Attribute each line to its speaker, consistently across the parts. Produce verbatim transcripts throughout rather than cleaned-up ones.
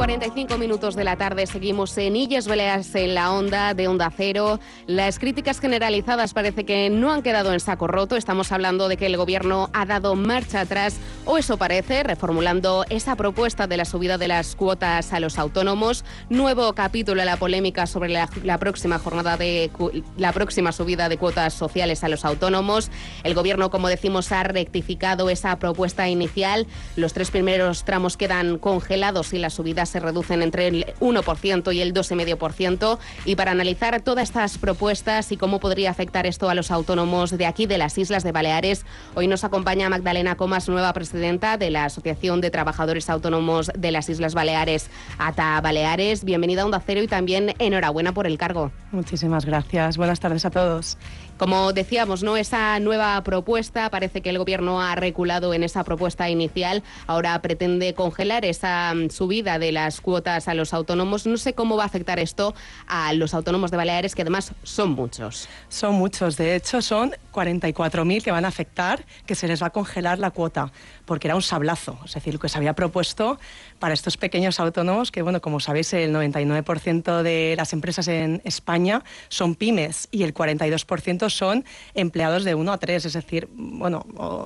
Speaker 1: cuarenta y cinco minutos de la tarde seguimos en Illes Balears en la onda de Onda Cero. Las críticas generalizadas parece que no han quedado en saco roto. Estamos hablando de que el gobierno ha dado marcha atrás, o eso parece, reformulando esa propuesta de la subida de las cuotas a los autónomos. Nuevo capítulo en la polémica sobre la, la próxima jornada de la próxima subida de cuotas sociales a los autónomos. El gobierno, como decimos, ha rectificado esa propuesta inicial. Los tres primeros tramos quedan congelados y las subidas se reducen entre el uno por ciento y el dos coma cinco por ciento. Y para analizar todas estas propuestas y cómo podría afectar esto a los autónomos de aquí, de las Islas de Baleares, hoy nos acompaña Magdalena Comas, nueva presidenta de la Asociación de Trabajadores Autónomos de las Islas Baleares, ATA Baleares. Bienvenida a Onda Cero y también enhorabuena por el cargo.
Speaker 2: Muchísimas gracias. Buenas tardes a todos.
Speaker 1: Como decíamos, ¿no? Esa nueva propuesta, parece que el gobierno ha reculado en esa propuesta inicial, ahora pretende congelar esa subida de las cuotas a los autónomos. No sé cómo va a afectar esto a los autónomos de Baleares, que además son muchos.
Speaker 2: Son muchos, de hecho son cuarenta y cuatro mil que van a afectar, que se les va a congelar la cuota, porque era un sablazo, es decir, lo que se había propuesto para estos pequeños autónomos, que bueno, como sabéis, el noventa y nueve por ciento de las empresas en España son pymes y el cuarenta y dos por ciento son empleados de uno a tres, es decir, bueno,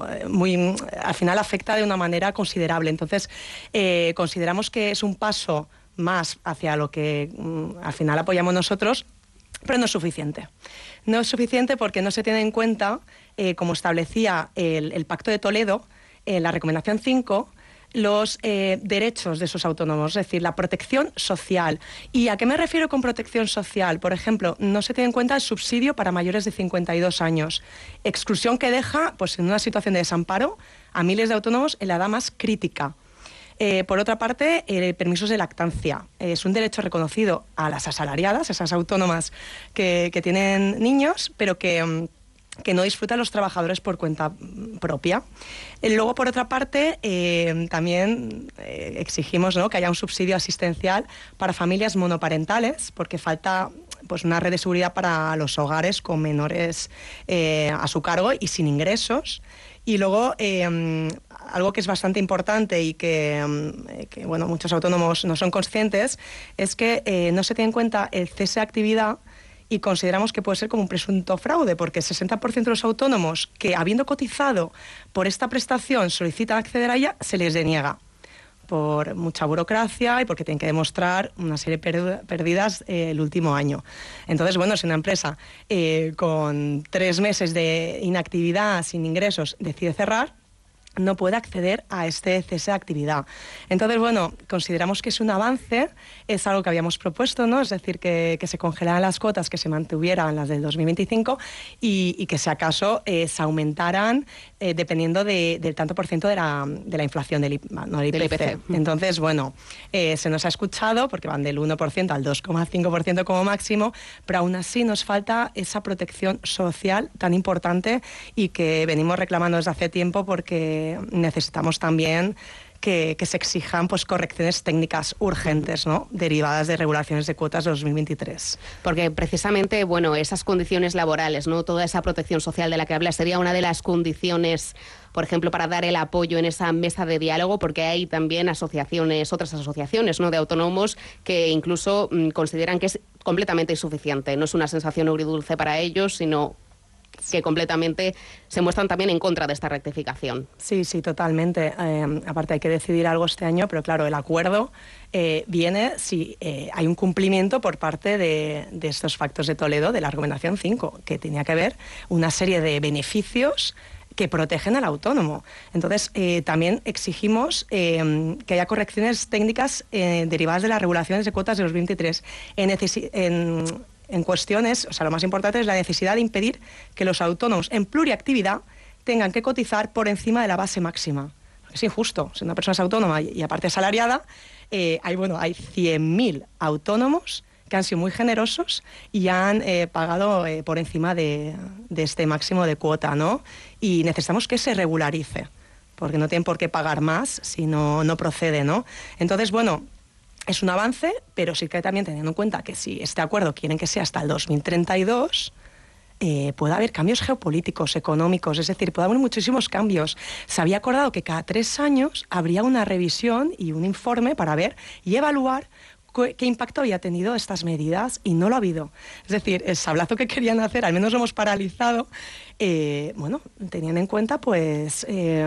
Speaker 2: muy, al final afecta de una manera considerable. Entonces, eh, consideramos que es un paso más hacia lo que mm, al final apoyamos nosotros, pero no es suficiente. No es suficiente porque no se tiene en cuenta, eh, como establecía el, el Pacto de Toledo, en la recomendación cinco, los eh, derechos de esos autónomos, es decir, la protección social. ¿Y a qué me refiero con protección social? Por ejemplo, no se tiene en cuenta el subsidio para mayores de cincuenta y dos años. Exclusión que deja, pues, en una situación de desamparo a miles de autónomos en la edad más crítica. Eh, por otra parte, eh, permisos de lactancia. Eh, es un derecho reconocido a las asalariadas, esas autónomas que, que tienen niños, pero que... que no disfrutan los trabajadores por cuenta propia. Eh, luego, por otra parte, eh, también eh, exigimos, ¿no?, que haya un subsidio asistencial para familias monoparentales, porque falta pues una red de seguridad para los hogares con menores eh, a su cargo y sin ingresos. Y luego, eh, algo que es bastante importante y que, que bueno, muchos autónomos no son conscientes, es que eh, no se tiene en cuenta el cese de actividad. Y consideramos que puede ser como un presunto fraude, porque el sesenta por ciento de los autónomos que, habiendo cotizado por esta prestación, solicitan acceder a ella, se les deniega por mucha burocracia y porque tienen que demostrar una serie de pérdidas eh, el último año. Entonces, bueno, si una empresa eh, con tres meses de inactividad, sin ingresos, decide cerrar, no puede acceder a este cese de actividad. Entonces, bueno, consideramos que es un avance, es algo que habíamos propuesto, ¿no? Es decir, que, que se congelaran las cuotas, que se mantuvieran las del dos mil veinticinco y, y que si acaso eh, se aumentaran eh, dependiendo de, del tanto por ciento de la, de la inflación del, no, del I P C. Del I P C. Entonces, bueno, eh, se nos ha escuchado porque van del uno por ciento al dos coma cinco por ciento como máximo, pero aún así nos falta esa protección social tan importante y que venimos reclamando desde hace tiempo, porque necesitamos también que, que se exijan pues correcciones técnicas urgentes, ¿no?, derivadas de regulaciones de cuotas de dos mil veintitrés.
Speaker 1: Porque precisamente, bueno, esas condiciones laborales, ¿no?, toda esa protección social de la que habla sería una de las condiciones, por ejemplo, para dar el apoyo en esa mesa de diálogo, porque hay también asociaciones, otras asociaciones, ¿no?, de autónomos que incluso mmm, consideran que es completamente insuficiente. No es una sensación agridulce para ellos, sino que completamente se muestran también en contra de esta rectificación.
Speaker 2: Sí, sí, totalmente. Eh, aparte hay que decidir algo este año, pero claro, el acuerdo eh, viene si eh, hay un cumplimiento por parte de, de estos Pactos de Toledo, de la recomendación cinco, que tenía que ver una serie de beneficios que protegen al autónomo. Entonces, eh, también exigimos eh, que haya correcciones técnicas eh, derivadas de las regulaciones de cuotas de dos mil veintitrés en, en en cuestiones, o sea, lo más importante es la necesidad de impedir que los autónomos en pluriactividad tengan que cotizar por encima de la base máxima. Es injusto. Si una persona es autónoma y, y aparte asalariada, eh, hay, bueno, hay cien mil autónomos que han sido muy generosos y han eh, pagado eh, por encima de, de este máximo de cuota, ¿no? Y necesitamos que se regularice, porque no tienen por qué pagar más si no, no procede, ¿no? Entonces, bueno, es un avance, pero sí que también teniendo en cuenta que si este acuerdo quieren que sea hasta el dos mil treinta y dos, eh, puede haber cambios geopolíticos, económicos, es decir, puede haber muchísimos cambios. Se había acordado que cada tres años habría una revisión y un informe para ver y evaluar qué impacto había tenido estas medidas, y no lo ha habido. Es decir, el sablazo que querían hacer, al menos lo hemos paralizado. Eh, bueno, tenían en cuenta pues,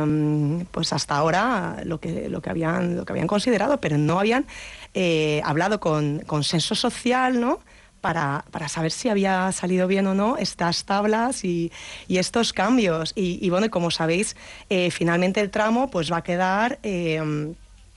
Speaker 2: eh, pues hasta ahora lo que, lo que, habían, lo que habían considerado, pero no habían eh, hablado con consenso social, ¿no?, Para, para saber si había salido bien o no estas tablas y, y estos cambios. Y, y bueno, como sabéis, eh, finalmente el tramo pues va a quedar... Eh,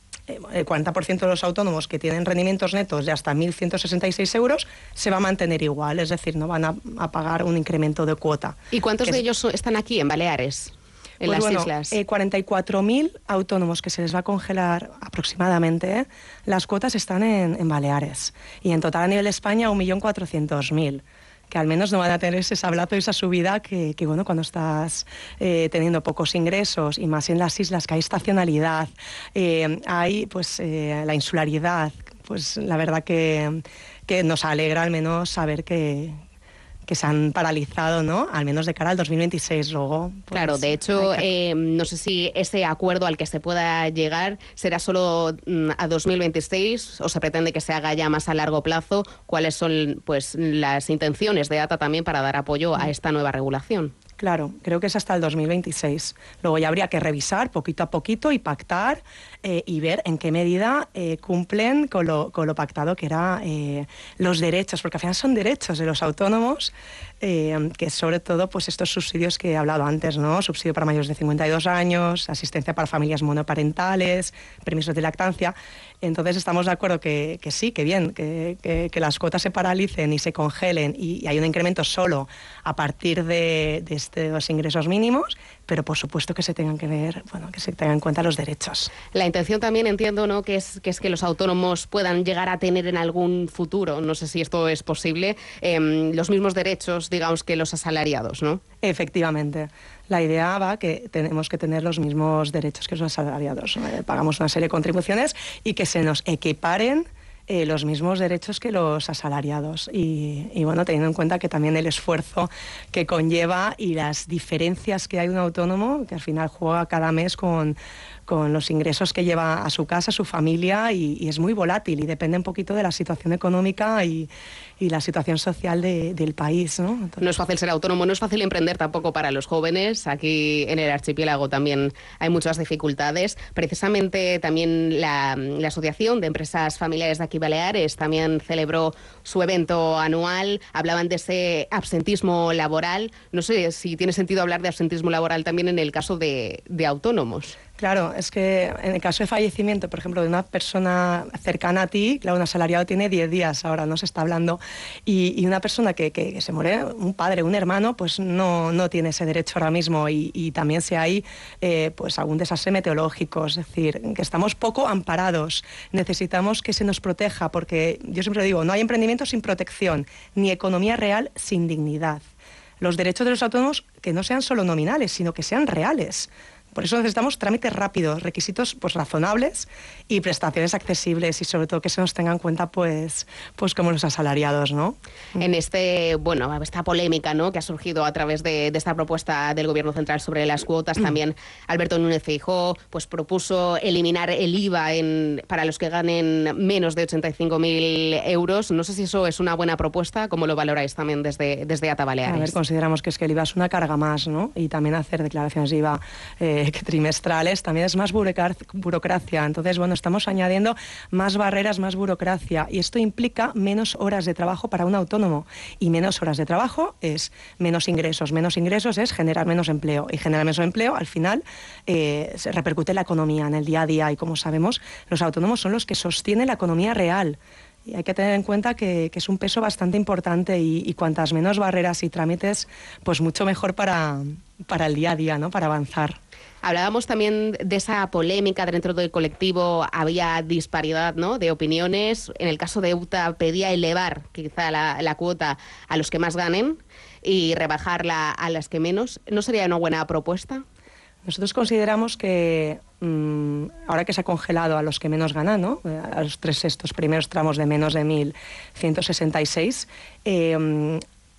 Speaker 2: el cuarenta por ciento de los autónomos que tienen rendimientos netos de hasta mil ciento sesenta y seis euros se va a mantener igual, es decir, no van a, a pagar un incremento de cuota.
Speaker 1: ¿Y cuántos de
Speaker 2: es,
Speaker 1: ellos están aquí, en Baleares, en
Speaker 2: pues
Speaker 1: las
Speaker 2: bueno,
Speaker 1: islas?
Speaker 2: Eh, cuarenta y cuatro mil autónomos que se les va a congelar aproximadamente, ¿eh? Las cuotas están en, en Baleares. Y en total a nivel de España un millón cuatrocientos mil. Que al menos no van a tener ese sablazo y esa subida que, que bueno, cuando estás eh, teniendo pocos ingresos, y más en las islas que hay estacionalidad, eh, hay pues eh, la insularidad, pues la verdad que, que nos alegra al menos saber que... que se han paralizado, ¿no?, al menos de cara al dos mil veintiséis. Luego, pues,
Speaker 1: claro, de hecho,
Speaker 2: que...
Speaker 1: eh, no sé si ese acuerdo al que se pueda llegar será solo mm, a dos mil veintiséis o se pretende que se haga ya más a largo plazo. ¿Cuáles son pues las intenciones de A T A también para dar apoyo a esta nueva regulación?
Speaker 2: Claro, creo que es hasta el dos mil veintiséis. Luego ya habría que revisar poquito a poquito y pactar eh, y ver en qué medida eh, cumplen con lo, con lo pactado, que era eh, los derechos, porque al final son derechos de los autónomos, eh, que sobre todo pues estos subsidios que he hablado antes, ¿no? Subsidio para mayores de cincuenta y dos años, asistencia para familias monoparentales, permisos de lactancia. Entonces estamos de acuerdo que, que sí, que bien, que, que, que las cuotas se paralicen y se congelen y, y hay un incremento solo a partir de, de estos ingresos mínimos, pero por supuesto que se tengan que ver, bueno, que se tengan en cuenta los derechos.
Speaker 1: La intención también, entiendo, ¿no?, que es que es que los autónomos puedan llegar a tener en algún futuro, no sé si esto es posible, eh, los mismos derechos, digamos, que los asalariados, ¿no?
Speaker 2: Efectivamente. La idea va que tenemos que tener los mismos derechos que los asalariados. Eh, pagamos una serie de contribuciones y que se nos equiparen eh, los mismos derechos que los asalariados. Y, y bueno, teniendo en cuenta que también el esfuerzo que conlleva y las diferencias que hay de un autónomo, que al final juega cada mes con... con los ingresos que lleva a su casa, a su familia, y, y es muy volátil y depende un poquito de la situación económica y, y la situación social de, del país, ¿no? Entonces...
Speaker 1: No es fácil ser autónomo, no es fácil emprender tampoco para los jóvenes. Aquí en el archipiélago también hay muchas dificultades. Precisamente también la, la Asociación de Empresas Familiares de aquí Baleares también celebró su evento anual. Hablaban de ese absentismo laboral. No sé si tiene sentido hablar de absentismo laboral también en el caso de, de autónomos.
Speaker 2: Claro, es que en el caso de fallecimiento, por ejemplo, de una persona cercana a ti, claro, un asalariado tiene diez días, ahora no se está hablando, y, y una persona que, que, que se muere, un padre, un hermano, pues no, no tiene ese derecho ahora mismo, y, y también si hay eh, pues algún desastre meteorológico, es decir, que estamos poco amparados, necesitamos que se nos proteja, porque yo siempre digo, no hay emprendimiento sin protección, ni economía real sin dignidad. Los derechos de los autónomos que no sean solo nominales, sino que sean reales. Por eso necesitamos trámites rápidos, requisitos pues razonables y prestaciones accesibles, y sobre todo que se nos tenga en cuenta pues, pues como los asalariados, ¿no?
Speaker 1: En este, bueno, esta polémica, ¿no?, que ha surgido a través de, de esta propuesta del Gobierno Central sobre las cuotas, también Alberto Núñez Feijóo pues propuso eliminar el I V A en, para los que ganen menos de ochenta y cinco mil euros. No sé si eso es una buena propuesta, ¿cómo lo valoráis también desde, desde A T A Baleares?
Speaker 2: A ver, consideramos que es que el I V A es una carga más, ¿no? Y también hacer declaraciones de I V A eh, que trimestrales también es más burocracia. Entonces, bueno, estamos añadiendo más barreras, más burocracia, y esto implica menos horas de trabajo para un autónomo, y menos horas de trabajo es menos ingresos. Menos ingresos es generar menos empleo, y generar menos empleo al final eh, se repercute en la economía, en el día a día, y como sabemos, los autónomos son los que sostienen la economía real. Y hay que tener en cuenta que, que es un peso bastante importante, y, y cuantas menos barreras y trámites, pues mucho mejor para, para el día a día, ¿no?, para avanzar.
Speaker 1: Hablábamos también de esa polémica dentro del colectivo, había disparidad, ¿no?, de opiniones. En el caso de U T A pedía elevar quizá la, la cuota a los que más ganen y rebajarla a las que menos. ¿No sería una buena propuesta?
Speaker 2: Nosotros consideramos que mmm, ahora que se ha congelado a los que menos ganan, ¿no?, a los tres estos primeros tramos de menos de mil ciento sesenta y seis, eh,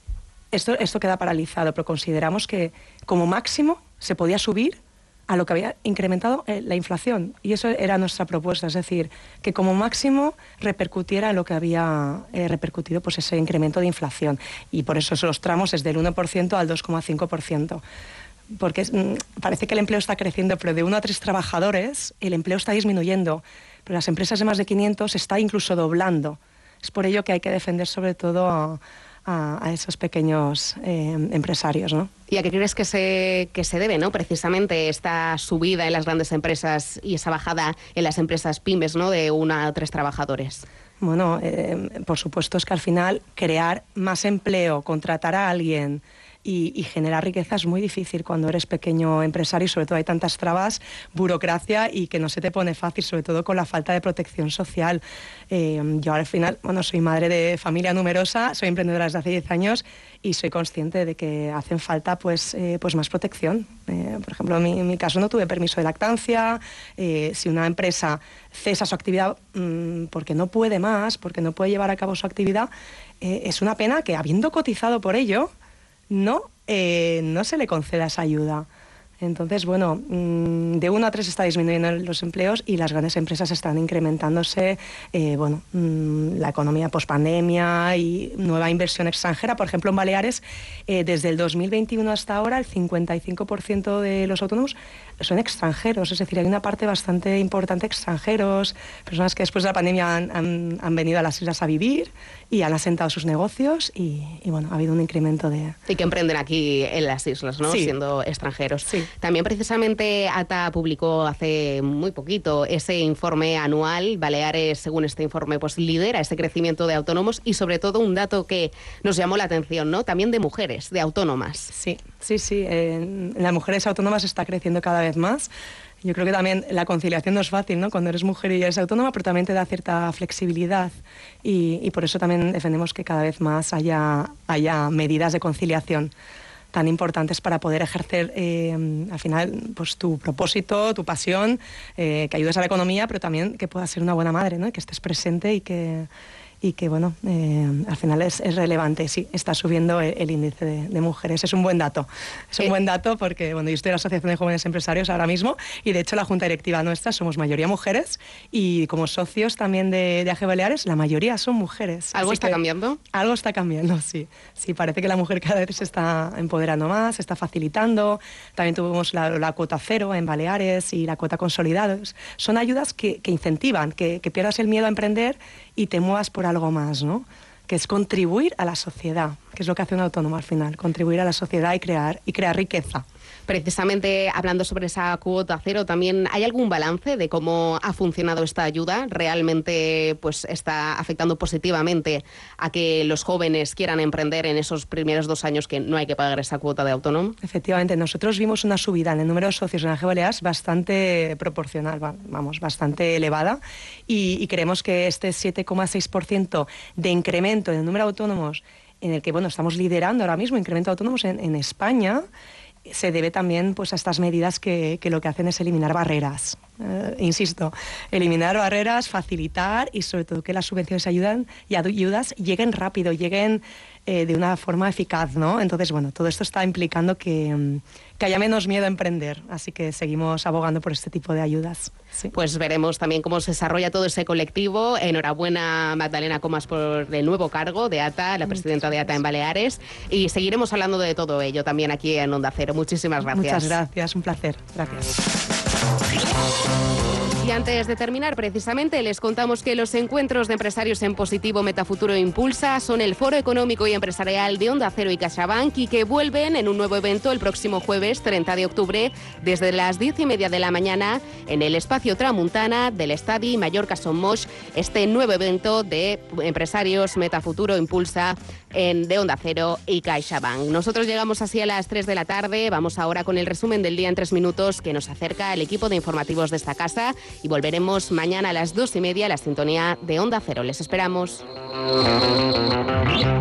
Speaker 2: esto, esto queda paralizado, pero consideramos que como máximo se podía subir a lo que había incrementado eh, la inflación. Y eso era nuestra propuesta, es decir, que como máximo repercutiera lo que había eh, repercutido pues ese incremento de inflación. Y por eso los tramos es del uno por ciento al dos coma cinco por ciento. Porque es, mm, parece que el empleo está creciendo, pero de uno a tres trabajadores el empleo está disminuyendo. Pero las empresas de más de quinientos está incluso doblando. Es por ello que hay que defender sobre todo a, a, a esos pequeños eh, empresarios, ¿no?
Speaker 1: ¿Y a qué crees que se, que se debe, ¿no? Precisamente esta subida en las grandes empresas y esa bajada en las empresas pymes, ¿no? De uno a tres trabajadores.
Speaker 2: Bueno, eh, por supuesto es que al final crear más empleo, contratar a alguien y, y generar riqueza es muy difícil cuando eres pequeño empresario y sobre todo hay tantas trabas, burocracia y que no se te pone fácil, sobre todo con la falta de protección social. Eh, yo al final, bueno, soy madre de familia numerosa, soy emprendedora desde hace diez años y soy consciente de que hacen falta pues, eh, pues más protección. Eh, por ejemplo, en mi, en mi caso no tuve permiso de lactancia. Eh, si una empresa cesa su actividad mmm, porque no puede más, porque no puede llevar a cabo su actividad, eh, es una pena que habiendo cotizado por ello, no, eh, no se le conceda esa ayuda. Entonces, bueno, de uno a tres está disminuyendo los empleos y las grandes empresas están incrementándose, eh, bueno, la economía pospandemia y nueva inversión extranjera. Por ejemplo, en Baleares, eh, desde el dos mil veintiuno hasta ahora, el cincuenta y cinco por ciento de los autónomos son extranjeros, es decir, hay una parte bastante importante extranjeros, personas que después de la pandemia han, han, han venido a las islas a vivir y han asentado sus negocios y, y, bueno, ha habido un incremento de...
Speaker 1: Y que emprenden aquí en las islas, ¿no?
Speaker 2: Sí.
Speaker 1: Siendo extranjeros.
Speaker 2: Sí.
Speaker 1: También precisamente A T A publicó hace muy poquito ese informe anual. Baleares, según este informe, pues lidera ese crecimiento de autónomos y sobre todo un dato que nos llamó la atención, ¿no? También de mujeres, de autónomas.
Speaker 2: Sí, sí, sí. En las mujeres autónomas está creciendo cada vez más. Yo creo que también la conciliación no es fácil, ¿no? Cuando eres mujer y eres autónoma, pero también te da cierta flexibilidad y, y por eso también defendemos que cada vez más haya, haya medidas de conciliación tan importantes para poder ejercer eh, al final pues tu propósito, tu pasión, eh, que ayudes a la economía, pero también que puedas ser una buena madre, ¿no? Y que estés presente y que y que bueno, eh, al final es, es relevante, sí, está subiendo el, el índice de, de mujeres, es un buen dato, es un eh. buen dato porque bueno, yo estoy en la Asociación de Jóvenes Empresarios ahora mismo y de hecho la Junta Directiva nuestra somos mayoría mujeres y como socios también de, de A G Baleares la mayoría son mujeres.
Speaker 1: ¿Algo está cambiando?
Speaker 2: Algo está cambiando, sí, sí, parece que la mujer cada vez se está empoderando más, se está facilitando, también tuvimos la, la cuota cero en Baleares y la cuota consolidados, son ayudas que, que incentivan, que, que pierdas el miedo a emprender y te muevas por algo más, ¿no? Que es contribuir a la sociedad, que es lo que hace un autónomo al final, contribuir a la sociedad y crear, y crear riqueza.
Speaker 1: Precisamente hablando sobre esa cuota cero, también ¿hay algún balance de cómo ha funcionado esta ayuda? ¿Realmente pues está afectando positivamente a que los jóvenes quieran emprender en esos primeros dos años que no hay que pagar esa cuota de autónomo?
Speaker 2: Efectivamente, nosotros vimos una subida en el número de socios en A G Baleares bastante proporcional, vamos, bastante elevada y, y creemos que este siete coma seis por ciento de incremento en el número de autónomos en el que bueno estamos liderando ahora mismo, incremento de autónomos en, en España, se debe también pues, a estas medidas que, que lo que hacen es eliminar barreras. Eh, insisto, eliminar barreras, facilitar y sobre todo que las subvenciones ayudan y ayudas lleguen rápido, lleguen eh, de una forma eficaz, ¿no? Entonces, bueno, todo esto está implicando que, que haya menos miedo a emprender, así que seguimos abogando por este tipo de ayudas. Sí.
Speaker 1: Pues veremos también cómo se desarrolla todo ese colectivo. Enhorabuena, Magdalena Comas, por el nuevo cargo de A T A, la presidenta de A T A en Baleares, y seguiremos hablando de todo ello también aquí en Onda Cero. Muchísimas gracias.
Speaker 2: Muchas gracias, un placer. Gracias.
Speaker 1: Y antes de terminar, precisamente, les contamos que los encuentros de empresarios en positivo Metafuturo Impulsa son el foro económico y empresarial de Onda Cero y CaixaBank y que vuelven en un nuevo evento el próximo jueves treinta de octubre desde las diez y media de la mañana en el espacio Tramuntana del Estadi Mallorca Son Moix, este nuevo evento de empresarios Metafuturo Impulsa en, de Onda Cero y CaixaBank. Nosotros llegamos así a las tres de la tarde, vamos ahora con el resumen del día en tres minutos que nos acerca el equipo de informativos de esta casa y volveremos mañana a las dos y media a la sintonía de Onda Cero. Les esperamos.